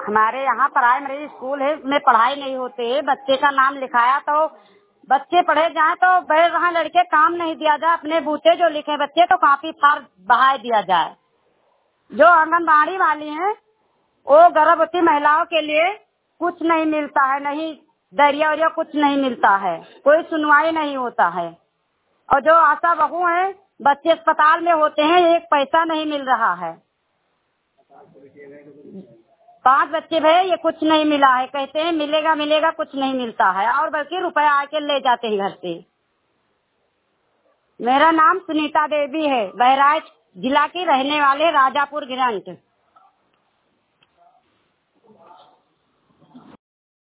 हमारे यहाँ primary school है, में पढ़ाई नहीं होती है। बच्चे का नाम लिखाया तो बच्चे पढ़े जाए तो बैठ रहा लड़के, काम नहीं दिया जाए। अपने बूते जो लिखे बच्चे तो कॉपी फाड़ बहाय दिया जाए। जो आंगनबाड़ी वाली हैं वो गर्भवती महिलाओं के लिए कुछ नहीं मिलता है, नहीं दरिया वरिया कुछ नहीं मिलता है, कोई सुनवाई नहीं होता है। और जो आशा बहू हैं बच्चे अस्पताल में होते हैं, एक पैसा नहीं मिल रहा है। 5 बच्चे भैया ये कुछ नहीं मिला है, कहते हैं मिलेगा मिलेगा, कुछ नहीं मिलता है और बल्कि रुपया आके ले जाते हैं घर से। मेरा नाम सुनीता देवी है, बहराइच जिला की रहने वाले, राजापुर गिरंट।